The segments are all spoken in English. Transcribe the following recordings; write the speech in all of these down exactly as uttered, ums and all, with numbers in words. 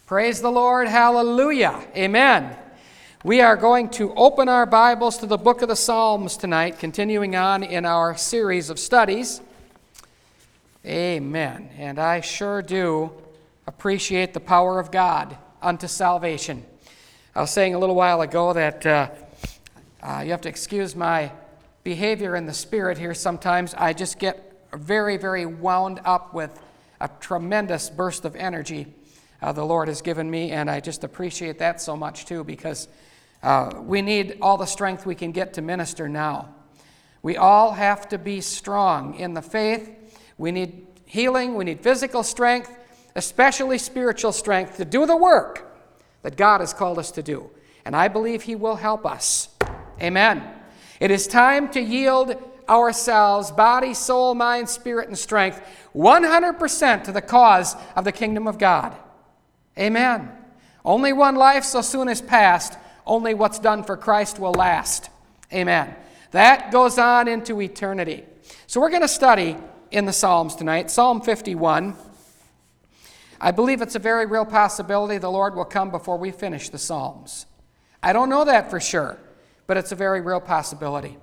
Praise the Lord. Hallelujah. Amen. We are going to open our Bibles to the book of the Psalms tonight, continuing on in our series of studies. Amen. And I sure do appreciate the power of God unto salvation. I was saying a little while ago that uh, uh, you have to excuse my behavior in the spirit here sometimes. I just get very, very wound up with a tremendous burst of energy uh, the Lord has given me, and I just appreciate that so much too, because uh, we need all the strength we can get to minister now. We all have to be strong in the faith. We need healing, we need physical strength, especially spiritual strength to do the work that God has called us to do. And I believe He will help us. Amen. It is time to yield ourselves, body, soul, mind, spirit, and strength, one hundred percent to the cause of the kingdom of God. Amen. Only one life so soon is past. Only what's done for Christ will last. Amen. That goes on into eternity. So we're going to study in the Psalms tonight, Psalm fifty-one. I believe it's a very real possibility the Lord will come before we finish the Psalms. I don't know that for sure, but it's a very real possibility.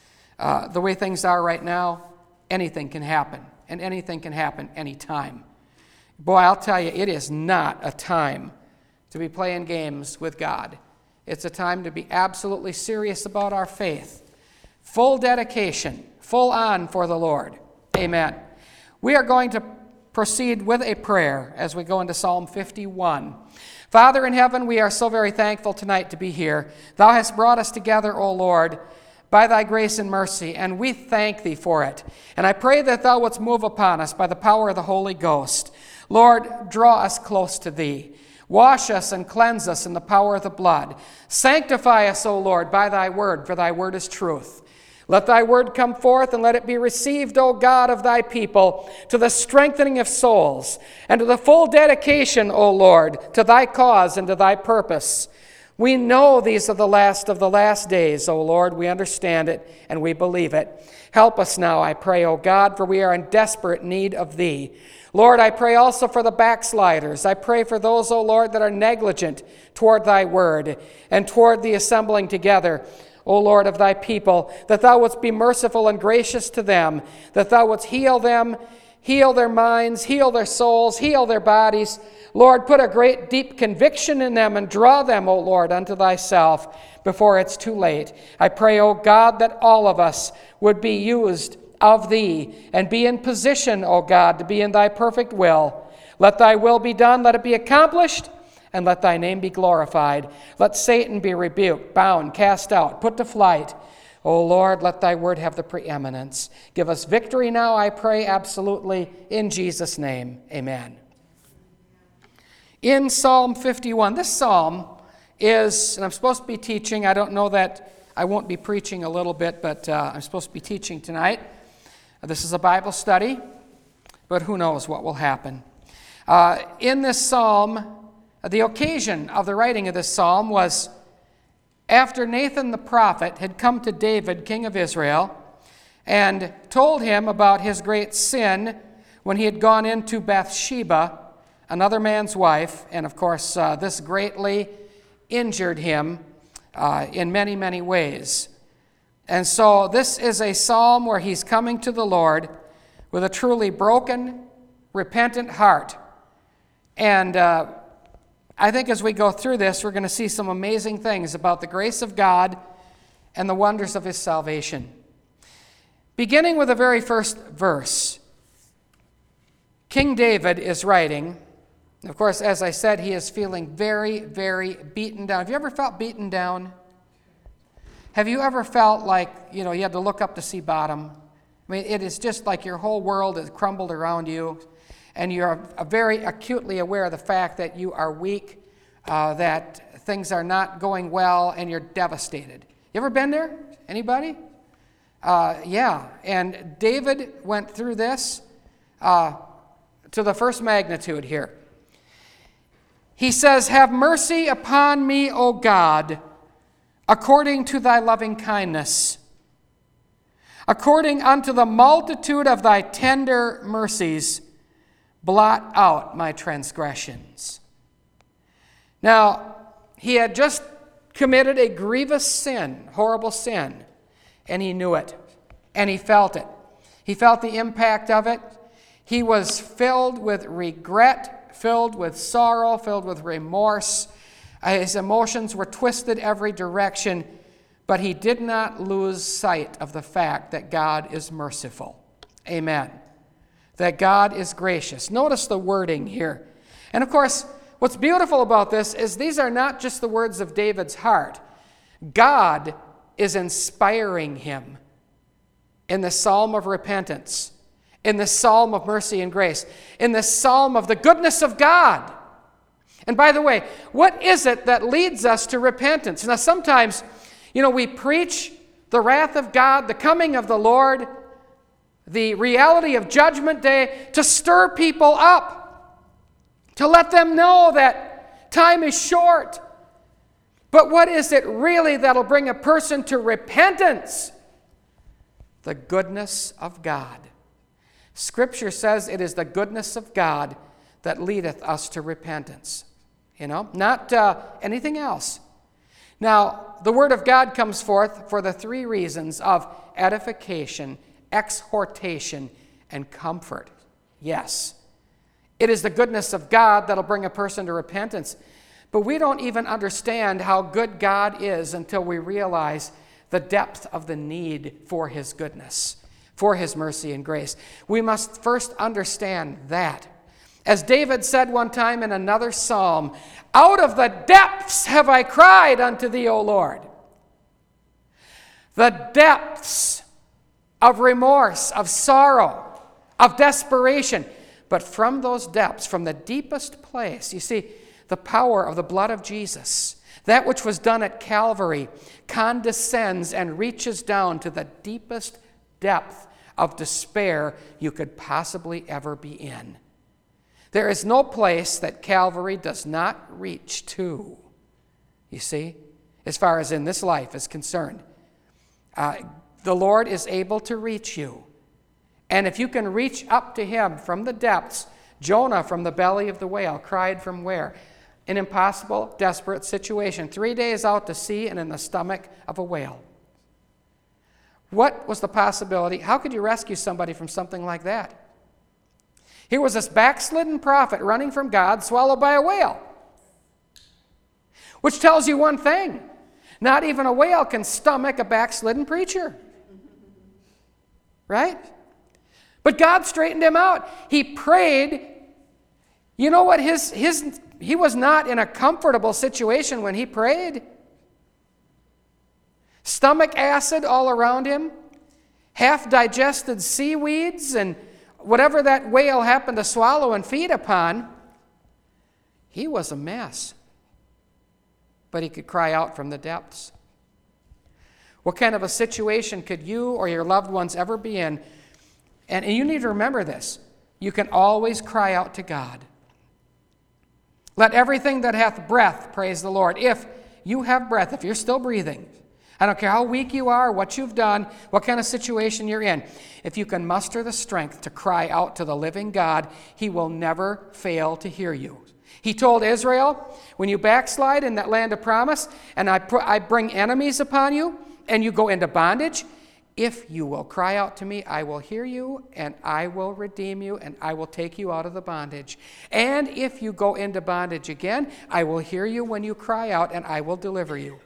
Uh, the way things are right now, anything can happen, and anything can happen anytime. Boy, I'll tell you, it is not a time to be playing games with God. It's a time to be absolutely serious about our faith. Full dedication, full on for the Lord. Amen. We are going to proceed with a prayer as we go into Psalm fifty-one. Father in heaven, we are so very thankful tonight to be here. Thou hast brought us together, O Lord, by thy grace and mercy, and we thank thee for it. And I pray that thou wouldst move upon us by the power of the Holy Ghost. Lord, draw us close to thee. Wash us and cleanse us in the power of the blood. Sanctify us, O Lord, by thy word, for thy word is truth. Let thy word come forth, and let it be received, O God, of thy people, to the strengthening of souls, and to the full dedication, O Lord, to thy cause and to thy purpose. We know these are the last of the last days, O Lord. We understand it, and we believe it. Help us now, I pray, O God, for we are in desperate need of thee. Lord, I pray also for the backsliders. I pray for those, O Lord, that are negligent toward thy word and toward the assembling together, O Lord, of thy people, that thou wouldst be merciful and gracious to them, that thou wouldst heal them, heal their minds, heal their souls, heal their bodies. Lord, put a great deep conviction in them and draw them, O Lord, unto thyself before it's too late. I pray, O God, that all of us would be used of thee and be in position, O God, to be in thy perfect will. Let thy will be done, let it be accomplished, and let thy name be glorified. Let Satan be rebuked, bound, cast out, put to flight. O Lord, let thy word have the preeminence. Give us victory now, I pray, absolutely, in Jesus' name. Amen. In Psalm fifty-one, this psalm is, and I'm supposed to be teaching, I don't know that I won't be preaching a little bit, but uh, I'm supposed to be teaching tonight. This is a Bible study, but who knows what will happen. Uh, in this psalm, the occasion of the writing of this psalm was after Nathan the prophet had come to David, king of Israel, and told him about his great sin when he had gone into Bathsheba, another man's wife, and of course uh, this greatly injured him uh, in many, many ways. And so this is a psalm where he's coming to the Lord with a truly broken, repentant heart. And uh, I think as we go through this, we're going to see some amazing things about the grace of God and the wonders of his salvation. Beginning with the very first verse, King David is writing. Of course, as I said, he is feeling very, very beaten down. Have you ever felt beaten down? Have you ever felt like, you know, you had to look up to see bottom? I mean, it is just like your whole world has crumbled around you, and you're very acutely aware of the fact that you are weak, uh, that things are not going well, and you're devastated. You ever been there? Anybody? Uh, yeah, and David went through this uh, to the first magnitude here. He says, "Have mercy upon me, O God, according to thy loving kindness, according unto the multitude of thy tender mercies, blot out my transgressions." Now, he had just committed a grievous sin, horrible sin, and he knew it, and he felt it. He felt the impact of it. He was filled with regret, filled with sorrow, filled with remorse. His emotions were twisted every direction, but he did not lose sight of the fact that God is merciful. Amen. That God is gracious. Notice the wording here. And of course, what's beautiful about this is these are not just the words of David's heart. God is inspiring him in the psalm of repentance, in the psalm of mercy and grace, in the psalm of the goodness of God. And by the way, what is it that leads us to repentance? Now, sometimes, you know, we preach the wrath of God, the coming of the Lord, the reality of Judgment Day to stir people up, to let them know that time is short. But what is it really that'll bring a person to repentance? The goodness of God. Scripture says it is the goodness of God that leadeth us to repentance. You know, not uh, anything else. Now, the Word of God comes forth for the three reasons of edification, exhortation, and comfort. Yes, it is the goodness of God that'll bring a person to repentance. But we don't even understand how good God is until we realize the depth of the need for His goodness, for His mercy and grace. We must first understand that. As David said one time in another psalm, "Out of the depths have I cried unto thee, O Lord." The depths of remorse, of sorrow, of desperation. But from those depths, from the deepest place, you see, the power of the blood of Jesus, that which was done at Calvary, condescends and reaches down to the deepest depth of despair you could possibly ever be in. There is no place that Calvary does not reach to, you see, as far as in this life is concerned. Uh, the Lord is able to reach you. And if you can reach up to Him from the depths, Jonah from the belly of the whale cried from where? An impossible, desperate situation. Three days out to sea and in the stomach of a whale. What was the possibility? How could you rescue somebody from something like that? Here was this backslidden prophet running from God, swallowed by a whale. Which tells you one thing. Not even a whale can stomach a backslidden preacher. Right? But God straightened him out. He prayed. You know what? His, his, he was not in a comfortable situation when he prayed. Stomach acid all around him. Half-digested seaweeds and whatever that whale happened to swallow and feed upon. He was a mess. But he could cry out from the depths. What kind of a situation could you or your loved ones ever be in? And, and you need to remember this. You can always cry out to God. Let everything that hath breath praise the Lord. If you have breath, if you're still breathing, I don't care how weak you are, what you've done, what kind of situation you're in. If you can muster the strength to cry out to the living God, He will never fail to hear you. He told Israel, when you backslide in that land of promise, and I, pr- I bring enemies upon you, and you go into bondage, if you will cry out to me, I will hear you, and I will redeem you, and I will take you out of the bondage. And if you go into bondage again, I will hear you when you cry out, and I will deliver you.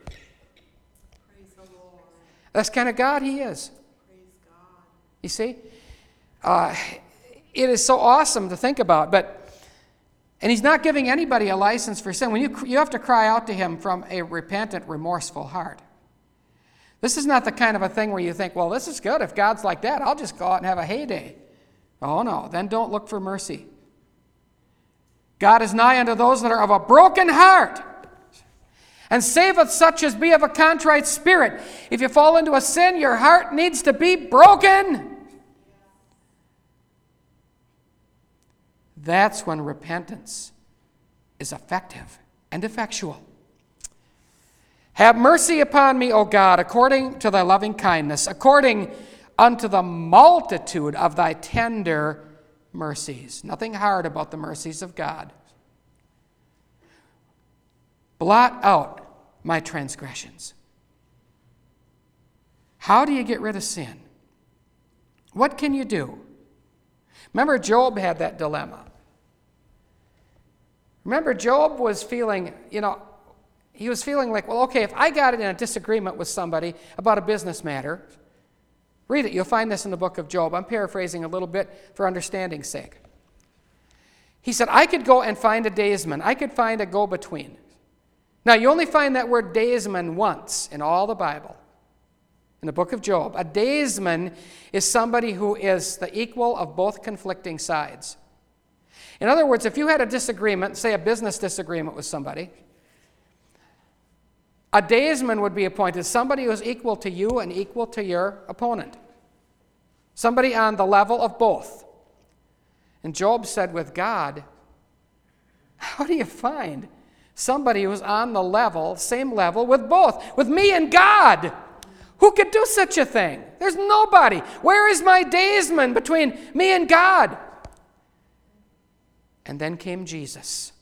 That's the kind of God He is. Praise God. You see? Uh, it is so awesome to think about. But, and He's not giving anybody a license for sin. When you, you have to cry out to Him from a repentant, remorseful heart. This is not the kind of a thing where you think, well, this is good. If God's like that, I'll just go out and have a heyday. Oh, no. Then don't look for mercy. God is nigh unto those that are of a broken heart, and saveth such as be of a contrite spirit. If you fall into a sin, your heart needs to be broken. That's when repentance is effective and effectual. Have mercy upon me, O God, according to thy loving kindness, according unto the multitude of thy tender mercies. Nothing hard about the mercies of God. blot out my transgressions. How do you get rid of sin? What can you do? Remember, Job had that dilemma. Remember, Job was feeling, you know, he was feeling like, well, okay, if I got in a disagreement with somebody about a business matter, read it. You'll find this in the book of Job. I'm paraphrasing a little bit for understanding's sake. He said, I could go and find a daysman. I could find a go-between. Now, you only find that word daysman once in all the Bible, in the book of Job. A daysman is somebody who is the equal of both conflicting sides. In other words, if you had a disagreement, say a business disagreement with somebody, a daysman would be appointed, somebody who is equal to you and equal to your opponent. Somebody on the level of both. And Job said, with God, how do you find somebody who's on the level, same level with both? With me and God. Who could do such a thing? There's nobody. Where is my daysman between me and God? And then came Jesus,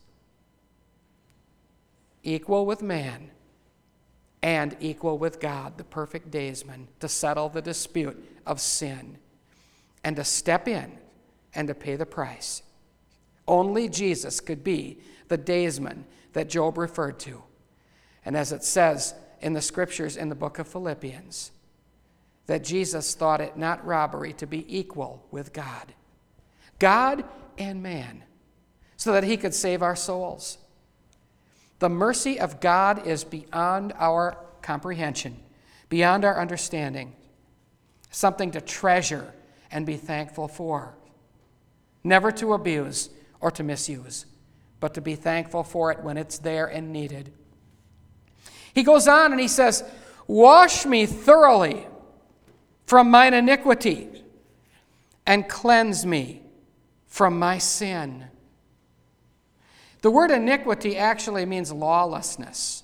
equal with man and equal with God, the perfect daysman, to settle the dispute of sin and to step in and to pay the price. Only Jesus could be the daysman that Job referred to. And as it says in the scriptures in the book of Philippians, that Jesus thought it not robbery to be equal with God, God and man, so that he could save our souls. The mercy of God is beyond our comprehension, beyond our understanding, something to treasure and be thankful for. Never to abuse or to misuse, but to be thankful for it when it's there and needed. He goes on and he says, wash me thoroughly from mine iniquity and cleanse me from my sin. The word iniquity actually means lawlessness.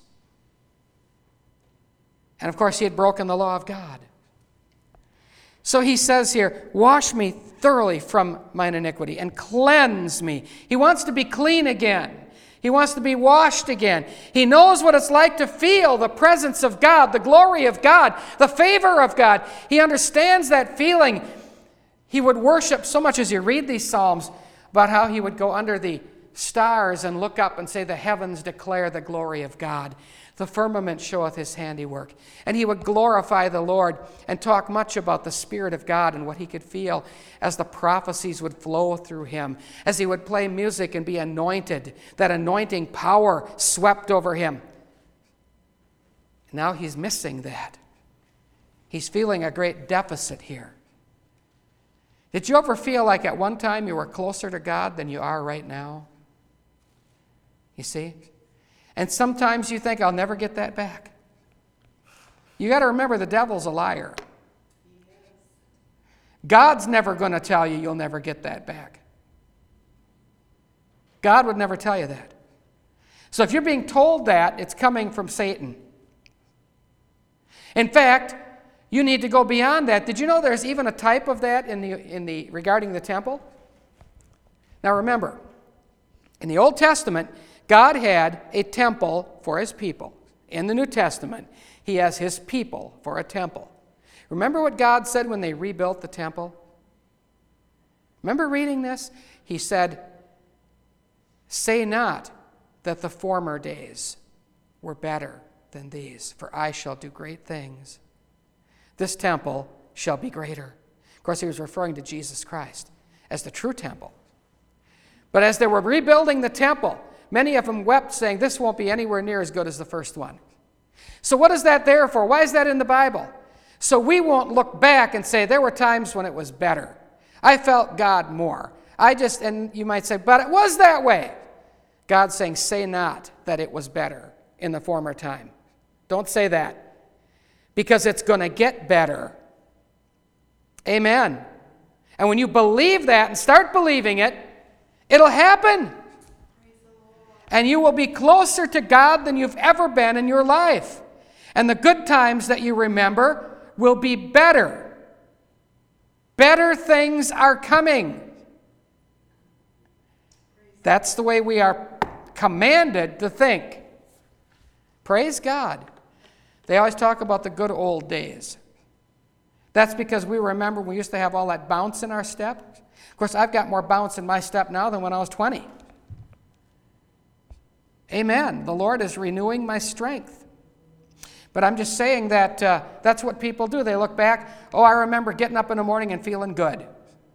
And of course, he had broken the law of God. So he says here, wash me thoroughly from mine iniquity and cleanse me. He wants to be clean again. He wants to be washed again. He knows what it's like to feel the presence of God, the glory of God, the favor of God. He understands that feeling. He would worship so much as you read these Psalms about how he would go under the stars and look up and say, the heavens declare the glory of God. The firmament showeth his handiwork. And he would glorify the Lord and talk much about the Spirit of God and what he could feel as the prophecies would flow through him, as he would play music and be anointed. That anointing power swept over him. Now he's missing that. He's feeling a great deficit here. Did you ever feel like at one time you were closer to God than you are right now? You see? And sometimes you think, I'll never get that back. You got to remember, the devil's a liar. God's never going to tell you you'll never get that back. God would never tell you that. So if you're being told that, it's coming from Satan. In fact, you need to go beyond that. Did you know there's even a type of that in the in the regarding the temple? Now remember, in the Old Testament, God had a temple for his people. In the New Testament, he has his people for a temple. Remember what God said when they rebuilt the temple? Remember reading this? He said, say not that the former days were better than these, for I shall do great things. This temple shall be greater. Of course, he was referring to Jesus Christ as the true temple. But as they were rebuilding the temple, many of them wept, saying, this won't be anywhere near as good as the first one. So what is that there for? Why is that in the Bible? So we won't look back and say, there were times when it was better. I felt God more. I just, and you might say, but it was that way. God's saying, say not that it was better in the former time. Don't say that. Because it's going to get better. Amen. And when you believe that and start believing it, it'll happen. And you will be closer to God than you've ever been in your life. And the good times that you remember will be better. Better things are coming. That's the way we are commanded to think. Praise God. They always talk about the good old days. That's because we remember we used to have all that bounce in our step. Of course, I've got more bounce in my step now than when I was twenty. Amen. The Lord is renewing my strength. But I'm just saying that uh, that's what people do. They look back, oh, I remember getting up in the morning and feeling good.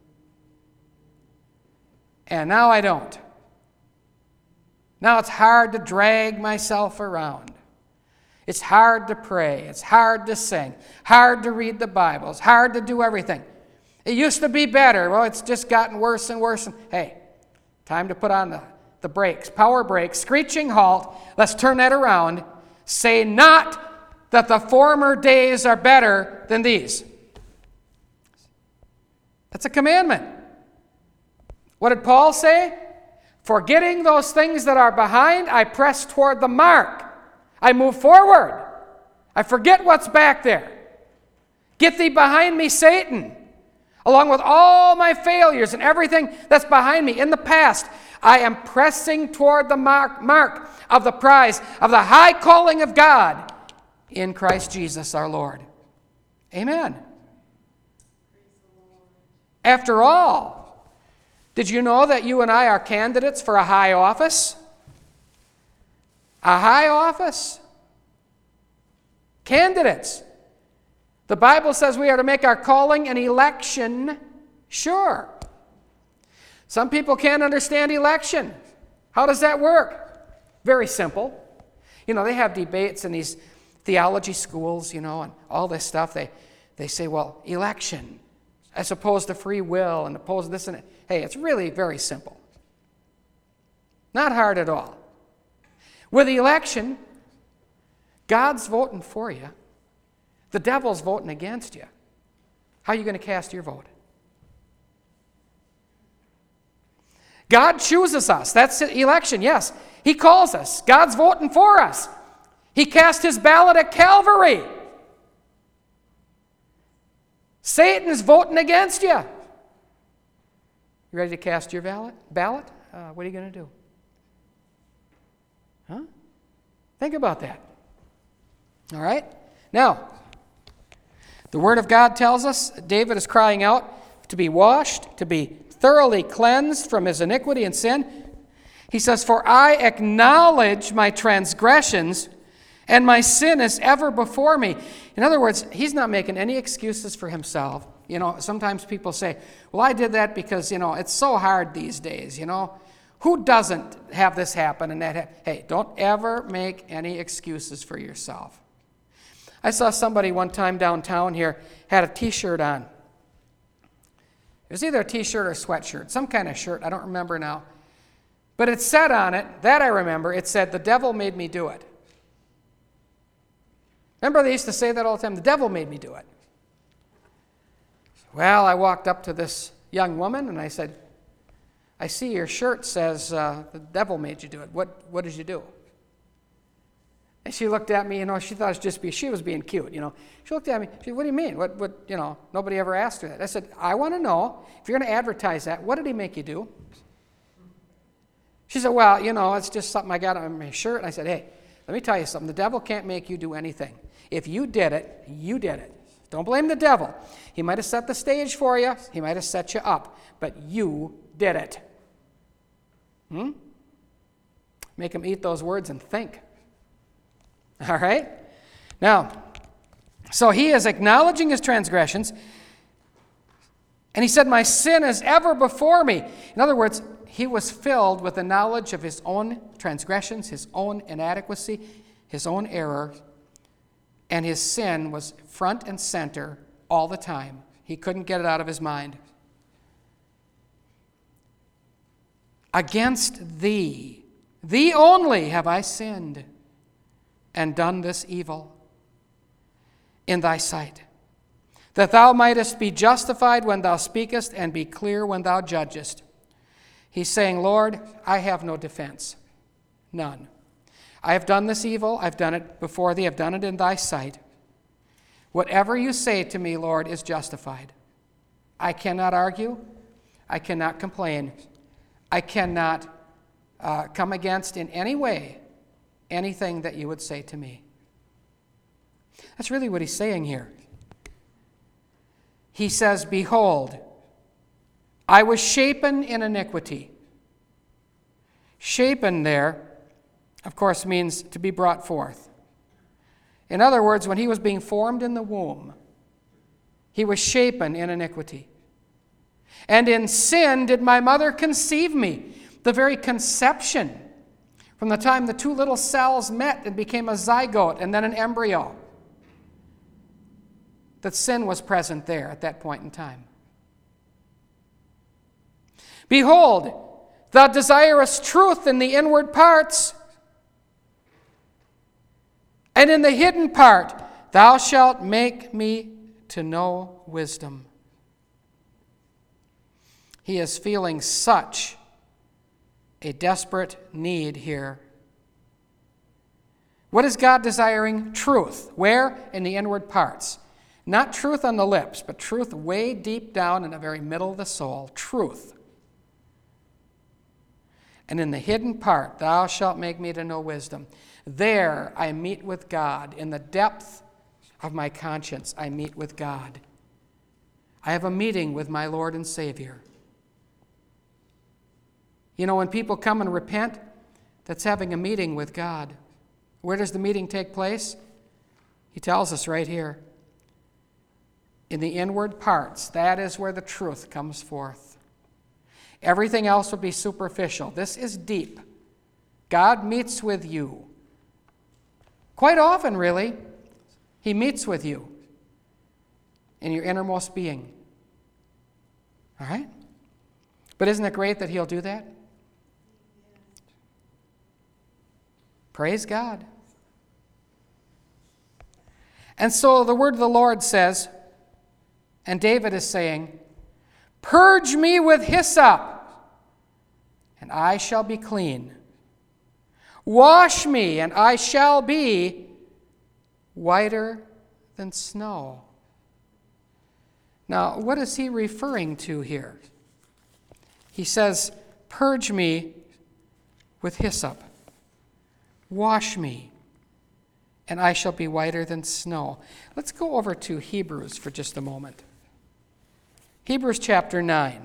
And now I don't. Now it's hard to drag myself around. It's hard to pray. It's hard to sing. Hard to read the Bible. It's hard to do everything. It used to be better. Well, it's just gotten worse and worse. And hey, time to put on the, the brakes. Power brakes. Screeching halt. Let's turn that around. Say not that the former days are better than these. That's a commandment. What did Paul say? Forgetting those things that are behind, I press toward the mark. I move forward. I forget what's back there. Get thee behind me, Satan. Along with all my failures and everything that's behind me in the past, I am pressing toward the mark, mark of the prize of the high calling of God in Christ Jesus our Lord. Amen. After all, did you know that you and I are candidates for a high office? A high office. Candidates. The Bible says we are to make our calling and election sure. Some people can't understand election. How does that work? Very simple. You know, they have debates in these theology schools, you know, and all this stuff. They, they say, well, election, as opposed to free will and opposed to this and that. Hey, it's really very simple. Not hard at all. With the election, God's voting for you. The devil's voting against you. How are you going to cast your vote? God chooses us. That's election, yes. He calls us. God's voting for us. He cast his ballot at Calvary. Satan's voting against you. You ready to cast your ballot? Ballot? Uh, what are you going to do? Huh? Think about that. All right? Now, the Word of God tells us David is crying out to be washed, to be thoroughly cleansed from his iniquity and sin. He says, for I acknowledge my transgressions, and my sin is ever before me. In other words, he's not making any excuses for himself. You know, sometimes people say, well, I did that because, you know, it's so hard these days, you know. Who doesn't have this happen and that happen? Hey, don't ever make any excuses for yourself. I saw somebody one time downtown here had a T-shirt on. It was either a T-shirt or a sweatshirt, some kind of shirt, I don't remember now. But it said on it, that I remember, it said, the devil made me do it. Remember they used to say that all the time, the devil made me do it. Well, I walked up to this young woman and I said, I see your shirt says uh, the devil made you do it. What, what did you do? And she looked at me, you know, she thought it was just be, she was being cute, you know. She looked at me, she said, what do you mean? What, what, you know, nobody ever asked her that. I said, I want to know, if you're going to advertise that, what did he make you do? She said, well, you know, it's just something I got on my shirt. And I said, hey, let me tell you something. The devil can't make you do anything. If you did it, you did it. Don't blame the devil. He might have set the stage for you. He might have set you up. But you did it. Hmm? Make him eat those words and think. All right? Now, so he is acknowledging his transgressions. And he said, my sin is ever before me. In other words, he was filled with the knowledge of his own transgressions, his own inadequacy, his own error, and his sin was front and center all the time. He couldn't get it out of his mind. Against thee, thee only have I sinned and done this evil in thy sight, that thou mightest be justified when thou speakest and be clear when thou judgest. He's saying, Lord, I have no defense, none. I have done this evil, I've done it before thee, I've done it in thy sight. Whatever you say to me, Lord, is justified. I cannot argue, I cannot complain, I cannot uh, come against in any way anything that you would say to me. That's really what he's saying here. He says, behold, I was shapen in iniquity. Shapen there, of course, means to be brought forth. In other words, when he was being formed in the womb, he was shapen in iniquity. And in sin did my mother conceive me. The very conception, from the time the two little cells met and became a zygote and then an embryo, that sin was present there at that point in time. Behold, thou desirest truth in the inward parts, and in the hidden part thou shalt make me to know wisdom. He is feeling such a desperate need here. What is God desiring? Truth. Where? In the inward parts. Not truth on the lips, but truth way deep down in the very middle of the soul. Truth. And in the hidden part, thou shalt make me to know wisdom. There I meet with God. In the depth of my conscience, I meet with God. I have a meeting with my Lord and Savior. You know, when people come and repent, that's having a meeting with God. Where does the meeting take place? He tells us right here. In the inward parts, that is where the truth comes forth. Everything else would be superficial. This is deep. God meets with you. Quite often, really, he meets with you in your innermost being. All right? But isn't it great that he'll do that? Praise God. And so the word of the Lord says, and David is saying, purge me with hyssop, and I shall be clean. Wash me, and I shall be whiter than snow. Now, what is he referring to here? He says, purge me with hyssop. Wash me, and I shall be whiter than snow. Let's go over to Hebrews for just a moment. Hebrews chapter nine.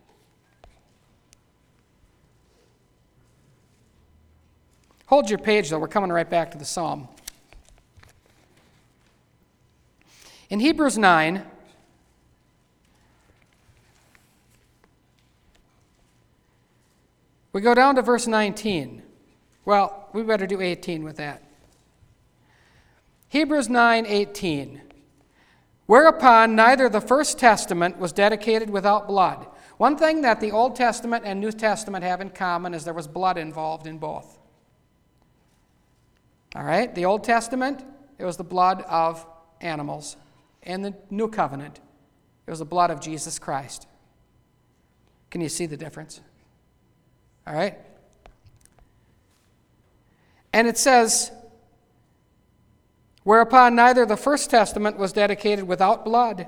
Hold your page, though. We're coming right back to the psalm. In Hebrews nine, we go down to verse nineteen. Well, we better do eighteen with that. Hebrews nine eighteen. Whereupon neither the first testament was dedicated without blood. One thing that the Old Testament and New Testament have in common is there was blood involved in both. All right? The Old Testament, it was the blood of animals. In the New Covenant, it was the blood of Jesus Christ. Can you see the difference? All right? And it says, whereupon neither the first testament was dedicated without blood.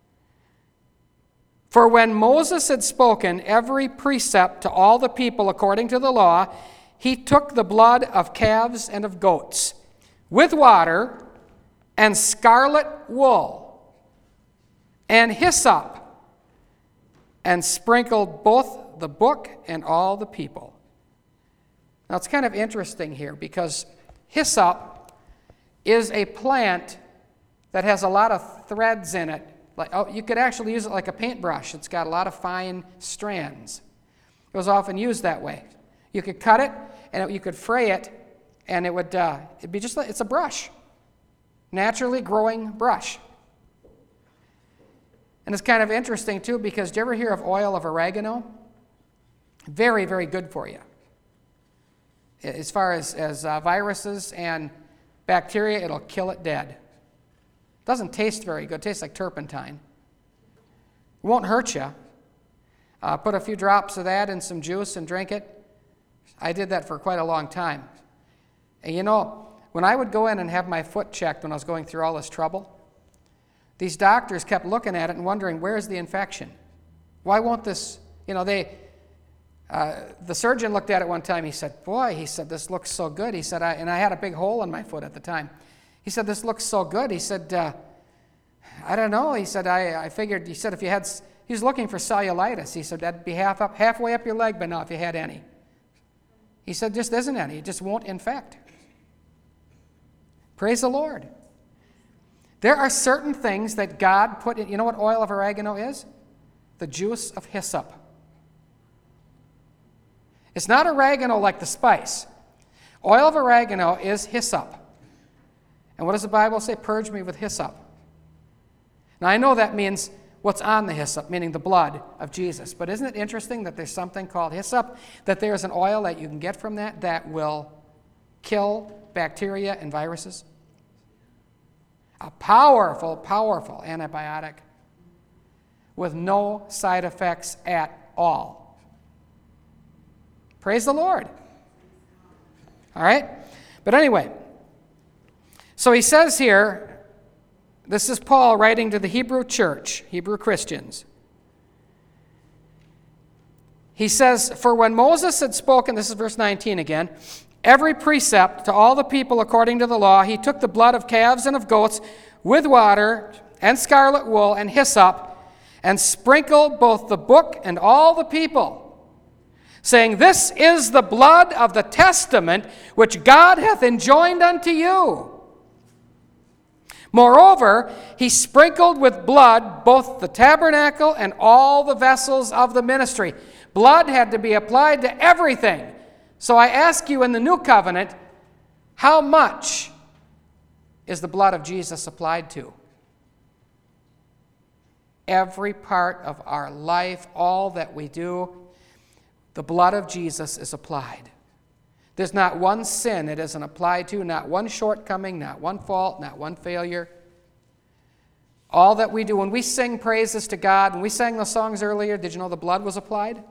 For when Moses had spoken every precept to all the people according to the law, he took the blood of calves and of goats with water and scarlet wool and hyssop and sprinkled both the book and all the people. Now, it's kind of interesting here because hyssop is a plant that has a lot of threads in it. Like, oh, you could actually use it like a paintbrush. It's got a lot of fine strands. It was often used that way. You could cut it, and it, you could fray it, and it would uh, it'd be just like, it's a brush. Naturally growing brush. And it's kind of interesting, too, because do you ever hear of oil of oregano? Very, very good for you. As far as, as uh, viruses and bacteria, it'll kill it dead. Doesn't taste very good. It tastes like turpentine. It won't hurt you. Uh, put a few drops of that in some juice and drink it. I did that for quite a long time. And you know, when I would go in and have my foot checked when I was going through all this trouble, these doctors kept looking at it and wondering, where's the infection? Why won't this, you know, they, Uh, the surgeon looked at it one time. He said, boy, he said, this looks so good. He said, I, and I had a big hole in my foot at the time. He said, this looks so good. He said, uh, I don't know. He said, I, I figured, he said, if you had, he was looking for cellulitis. He said, that'd be half up, halfway up your leg by now if you had any. He said, just isn't any. It just won't infect. Praise the Lord. There are certain things that God put in. You know what oil of oregano is? The juice of hyssop. It's not oregano like the spice. Oil of oregano is hyssop. And what does the Bible say? Purge me with hyssop. Now I know that means what's on the hyssop, meaning the blood of Jesus. But isn't it interesting that there's something called hyssop, that there's an oil that you can get from that that will kill bacteria and viruses? A powerful, powerful antibiotic with no side effects at all. Praise the Lord. All right? But anyway, so he says here, this is Paul writing to the Hebrew church, Hebrew Christians. He says, for when Moses had spoken, this is verse nineteen again, every precept to all the people according to the law, he took the blood of calves and of goats with water and scarlet wool and hyssop and sprinkled both the book and all the people, saying, this is the blood of the testament which God hath enjoined unto you. Moreover, he sprinkled with blood both the tabernacle and all the vessels of the ministry. Blood had to be applied to everything. So I ask you in the new covenant, how much is the blood of Jesus applied to? Every part of our life, all that we do, the blood of Jesus is applied. There's not one sin it isn't applied to, not one shortcoming, not one fault, not one failure. All that we do, when we sing praises to God, when we sang the songs earlier, did you know the blood was applied?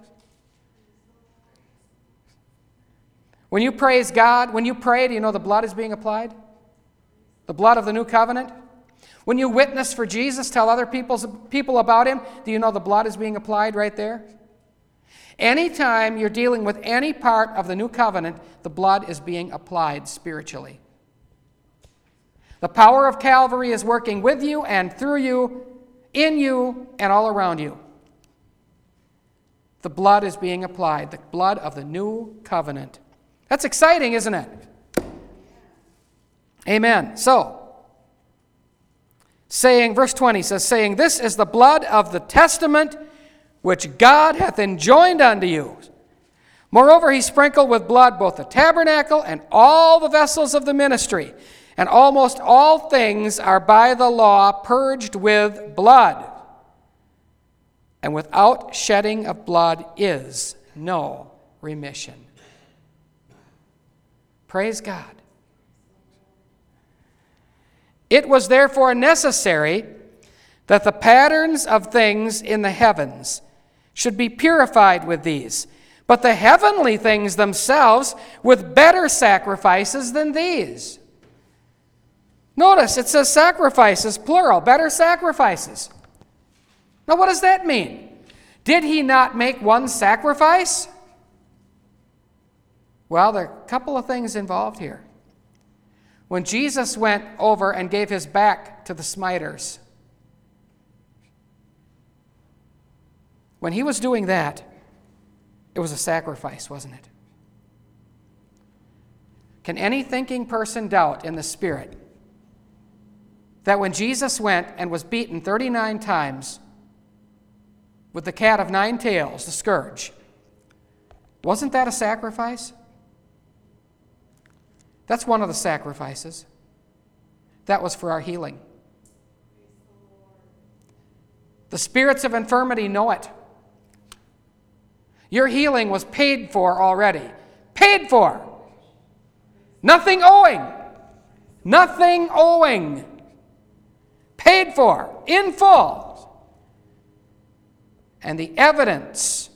When you praise God, when you pray, do you know the blood is being applied? The blood of the new covenant? When you witness for Jesus, tell other people's, people about him, do you know the blood is being applied right there? Anytime you're dealing with any part of the new covenant, the blood is being applied spiritually. The power of Calvary is working with you and through you, in you, and all around you. The blood is being applied, the blood of the new covenant. That's exciting, isn't it? Amen. So, saying, verse twenty says, saying, this is the blood of the testament which God hath enjoined unto you. Moreover, he sprinkled with blood both the tabernacle and all the vessels of the ministry. And almost all things are by the law purged with blood. And without shedding of blood is no remission. Praise God. It was therefore necessary that the patterns of things in the heavens should be purified with these, but the heavenly things themselves with better sacrifices than these. Notice it says sacrifices, plural, better sacrifices. Now what does that mean? Did he not make one sacrifice? Well, there are a couple of things involved here. When Jesus went over and gave his back to the smiters, when he was doing that, it was a sacrifice, wasn't it? Can any thinking person doubt in the Spirit that when Jesus went and was beaten thirty-nine times with the cat of nine tails, the scourge, wasn't that a sacrifice? That's one of the sacrifices. That was for our healing. The spirits of infirmity know it. Your healing was paid for already. Paid for. Nothing owing. Nothing owing. Paid for. In full. And the evidence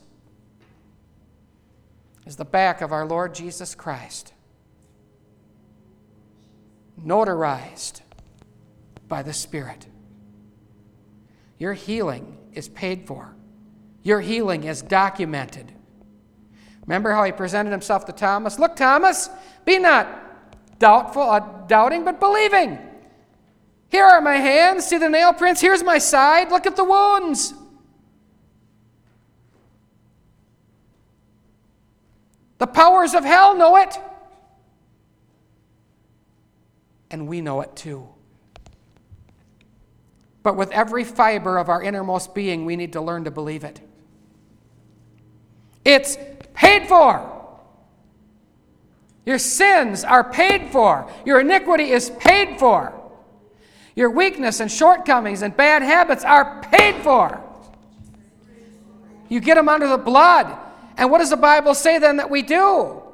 is the back of our Lord Jesus Christ. Notarized by the Spirit. Your healing is paid for. Your healing is documented. Remember how he presented himself to Thomas? Look, Thomas, be not doubtful, uh, doubting, but believing. Here are my hands. See the nail prints? Here's my side. Look at the wounds. The powers of hell know it. And we know it too. But with every fiber of our innermost being, we need to learn to believe it. It's paid for. Your sins are paid for. Your iniquity is paid for. Your weakness and shortcomings and bad habits are paid for. You get them under the blood. And what does the Bible say then that we do?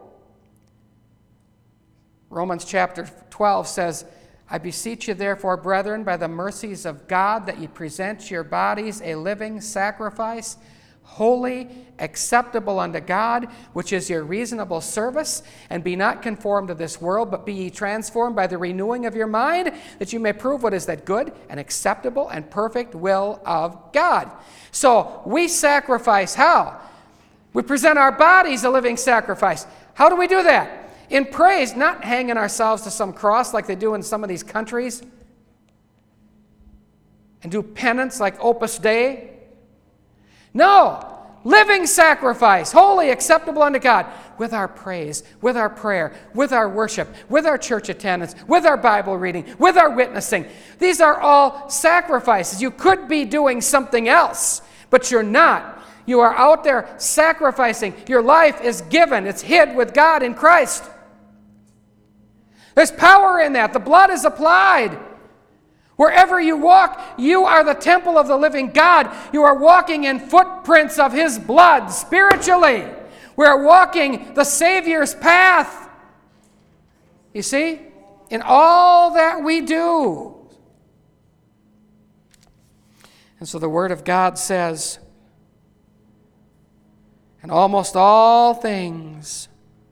Romans chapter twelve says, I beseech you therefore, brethren, by the mercies of God, that ye present your bodies a living sacrifice, holy, acceptable unto God, which is your reasonable service. And be not conformed to this world, but be ye transformed by the renewing of your mind, that you may prove what is that good and acceptable and perfect will of God. So we sacrifice how? We present our bodies a living sacrifice. How do we do that? In praise, not hanging ourselves to some cross like they do in some of these countries, and do penance like Opus Dei. No, living sacrifice, holy, acceptable unto God, with our praise, with our prayer, with our worship, with our church attendance, with our Bible reading, with our witnessing. These are all sacrifices. You could be doing something else, but you're not. You are out there sacrificing. Your life is given. It's hid with God in Christ. There's power in that. The blood is applied. Wherever you walk, you are the temple of the living God. You are walking in footprints of His blood spiritually. We are walking the Savior's path. You see? In all that we do. And so the Word of God says, and almost all things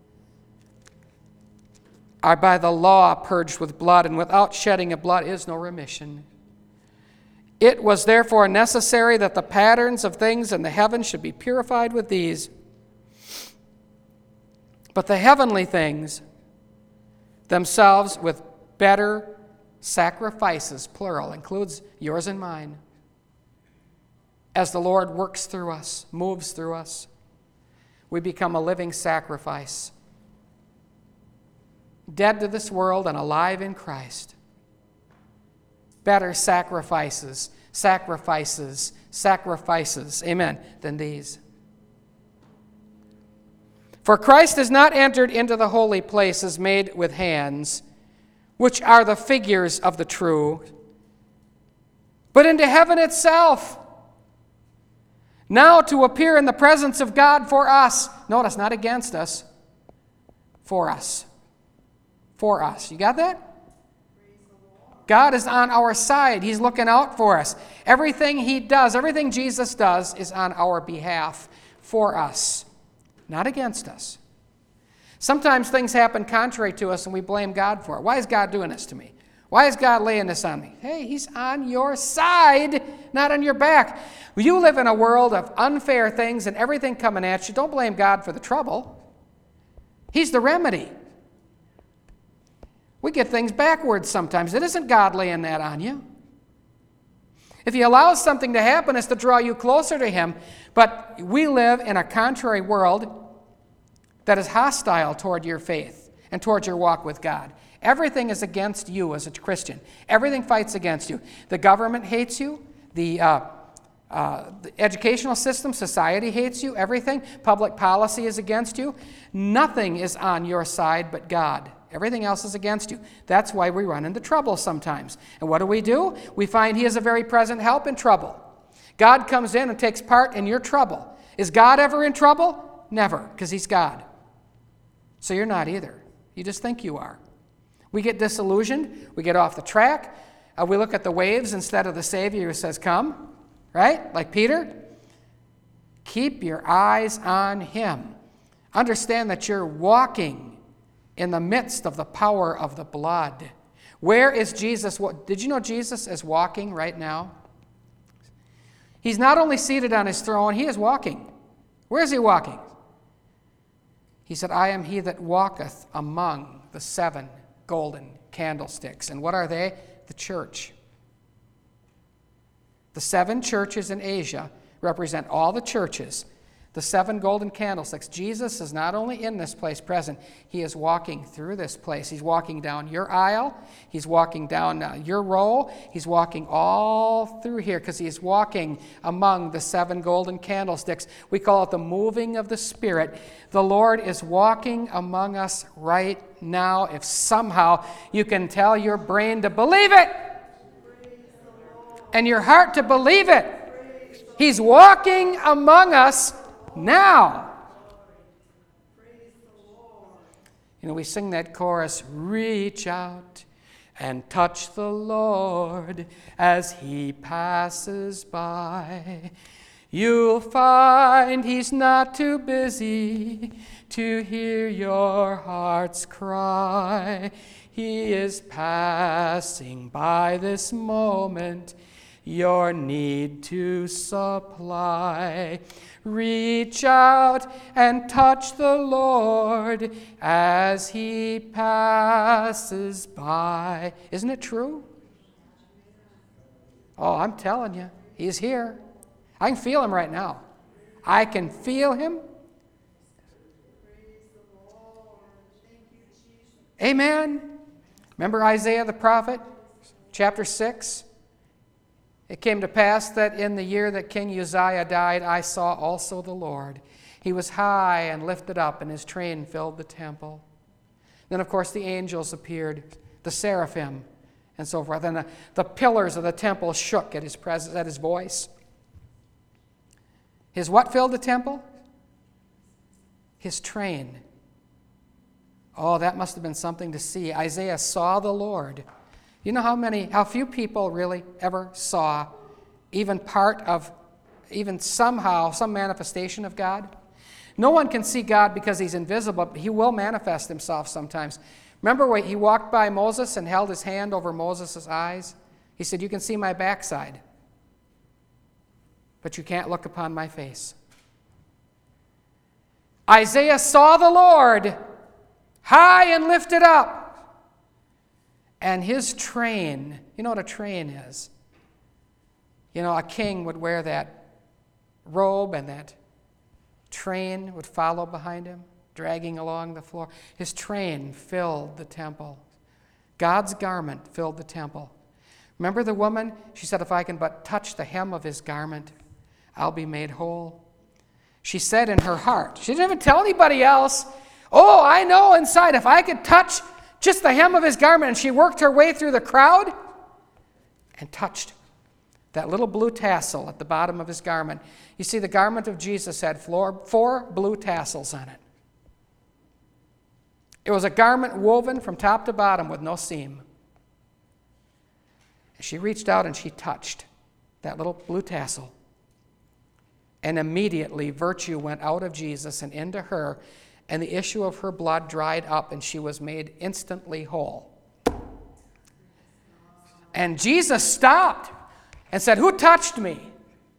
are by the law purged with blood, and without shedding of blood is no remission. It was therefore necessary that the patterns of things in the heavens should be purified with these. But the heavenly things themselves with better sacrifices, plural, includes yours and mine, as the Lord works through us, moves through us, we become a living sacrifice. Dead to this world and alive in Christ. Better sacrifices, sacrifices, sacrifices, amen, than these. For Christ has not entered into the holy places made with hands, which are the figures of the true, but into heaven itself, now to appear in the presence of God for us. Notice, not against us, for us. For us. You got that? God is on our side. He's looking out for us. Everything He does, everything Jesus does is on our behalf, for us, not against us. Sometimes things happen contrary to us and we blame God for it. Why is God doing this to me? Why is God laying this on me? Hey, He's on your side, not on your back. You live in a world of unfair things and everything coming at you. Don't blame God for the trouble. He's the remedy. We get things backwards sometimes. It isn't God laying that on you. If He allows something to happen, it's to draw you closer to Him. But we live in a contrary world that is hostile toward your faith and toward your walk with God. Everything is against you as a Christian. Everything fights against you. The government hates you. The, uh, uh, the educational system, society hates you. Everything. Public policy is against you. Nothing is on your side but God. Everything else is against you. That's why we run into trouble sometimes. And what do we do? We find He is a very present help in trouble. God comes in and takes part in your trouble. Is God ever in trouble? Never, because He's God. So you're not either. You just think you are. We get disillusioned. We get off the track. Uh, we look at the waves instead of the Savior who says, come. Right? Like Peter. Keep your eyes on Him. Understand that you're walking in the midst of the power of the blood. Where is Jesus? Did you know Jesus is walking right now? He's not only seated on His throne, He is walking. Where is He walking? He said, I am he that walketh among the seven golden candlesticks. And what are they? The church. The seven churches in Asia represent all the churches. The seven golden candlesticks. Jesus is not only in this place present, he is walking through this place. He's walking down your aisle. He's walking down uh, your row. He's walking all through here because he's walking among the seven golden candlesticks. We call it the moving of the Spirit. The Lord is walking among us right now. If somehow you can tell your brain to believe it and your heart to believe it, he's walking among us now. You know, we sing that chorus, reach out and touch the Lord as he passes by. You'll find he's not too busy to hear your heart's cry. He is passing by this moment, your need to supply. Reach out and touch the Lord as he passes by. Isn't it true? Oh, I'm telling you, he's here. I can feel him right now. I can feel him. Amen. Remember Isaiah the prophet, chapter six? It came to pass that in the year that King Uzziah died, I saw also the Lord. He was high and lifted up, and his train filled the temple. Then, of course, the angels appeared, the seraphim, and so forth. And the, the pillars of the temple shook at his presence, at his voice. His what filled the temple? His train. Oh, that must have been something to see. Isaiah saw the Lord. You know how many, how few people really ever saw even part of, even somehow, some manifestation of God? No one can see God because he's invisible, but he will manifest himself sometimes. Remember when he walked by Moses and held his hand over Moses' eyes? He said, you can see my backside, but you can't look upon my face. Isaiah saw the Lord high and lifted up. And his train, you know what a train is? You know, a king would wear that robe and that train would follow behind him, dragging along the floor. His train filled the temple. God's garment filled the temple. Remember the woman? She said, if I can but touch the hem of his garment, I'll be made whole. She said in her heart, she didn't even tell anybody else, oh, I know inside, if I could touch just the hem of his garment. And she worked her way through the crowd and touched that little blue tassel at the bottom of his garment. You see, the garment of Jesus had four, four blue tassels on it. It was a garment woven from top to bottom with no seam. She reached out and she touched that little blue tassel. And immediately virtue went out of Jesus and into her, and the issue of her blood dried up, and she was made instantly whole. And Jesus stopped and said, who touched me?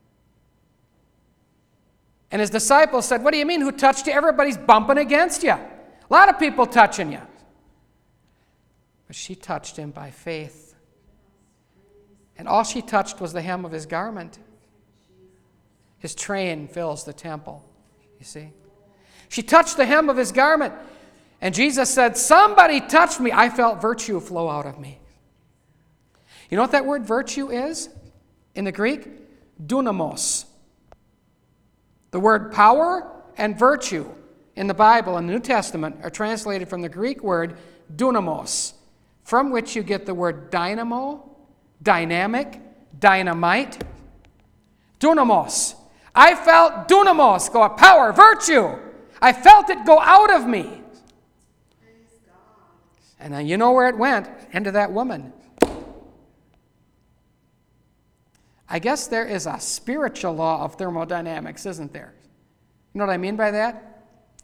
And his disciples said, what do you mean, who touched you? Everybody's bumping against you. A lot of people touching you. But she touched him by faith. And all she touched was the hem of his garment. His train fills the temple, you see. She touched the hem of his garment. And Jesus said, somebody touched me. I felt virtue flow out of me. You know what that word virtue is in the Greek? Dunamos. The word power and virtue in the Bible, in the New Testament, are translated from the Greek word dunamos, from which you get the word dynamo, dynamic, dynamite. Dunamos. I felt dunamos, go up, power, virtue. I felt it go out of me. And then you know where it went? Into that woman. I guess there is a spiritual law of thermodynamics, isn't there? You know what I mean by that?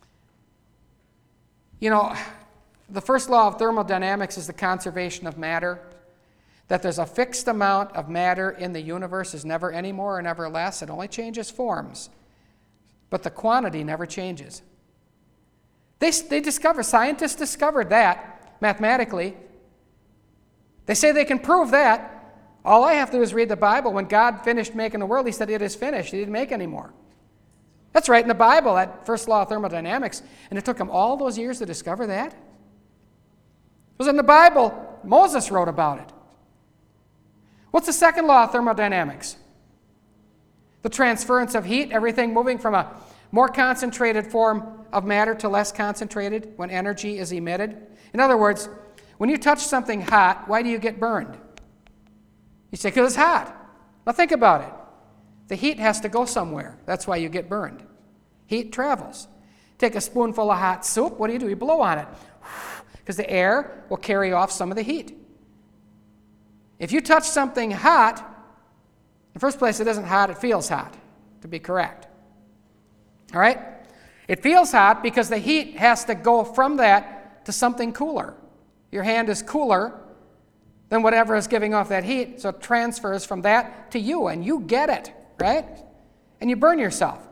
You know, the first law of thermodynamics is the conservation of matter. That there's a fixed amount of matter in the universe, is never any more or never less. It only changes forms. But the quantity never changes. They, they discover, scientists discovered that mathematically. They say they can prove that. All I have to do is read the Bible. When God finished making the world, he said it is finished. He didn't make any more. That's right in the Bible, that first law of thermodynamics. And it took him all those years to discover that. It was in the Bible. Moses wrote about it. What's the second law of thermodynamics? The transference of heat, everything moving from a more concentrated form of matter to less concentrated when energy is emitted. In other words, when you touch something hot, why do you get burned? You say, because it's hot. Now think about it. The heat has to go somewhere. That's why you get burned. Heat travels. Take a spoonful of hot soup. What do you do? You blow on it. Because the air will carry off some of the heat. If you touch something hot, in the first place, it isn't hot, it feels hot, to be correct. All right? It feels hot because the heat has to go from that to something cooler. Your hand is cooler than whatever is giving off that heat, so it transfers from that to you, and you get it, right? And you burn yourself.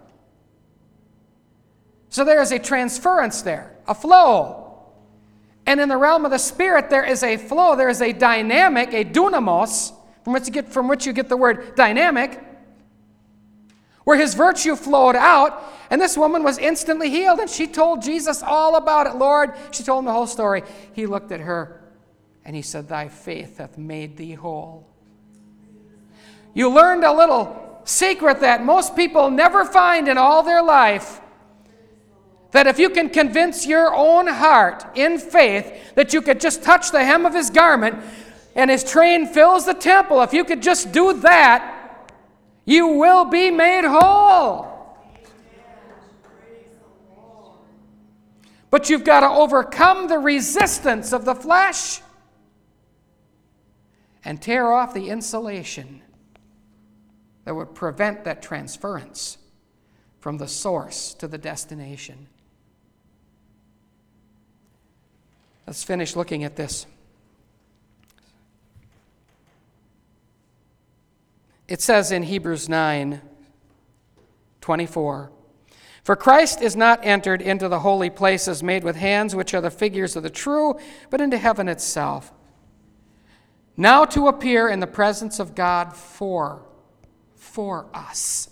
So there is a transference there, a flow. And in the realm of the Spirit, there is a flow, there is a dynamic, a dunamos, from which you get, from which you get the word dynamic, where his virtue flowed out, and this woman was instantly healed, and she told Jesus all about it. Lord, she told him the whole story. He looked at her, and he said, thy faith hath made thee whole. You learned a little secret that most people never find in all their life, that if you can convince your own heart in faith that you could just touch the hem of his garment and his train fills the temple, if you could just do that, you will be made whole. But you've got to overcome the resistance of the flesh and tear off the insulation that would prevent that transference from the source to the destination. Let's finish looking at this. It says in Hebrews nine twenty-four, for Christ is not entered into the holy places made with hands, which are the figures of the true, but into heaven itself, now to appear in the presence of God for, for us.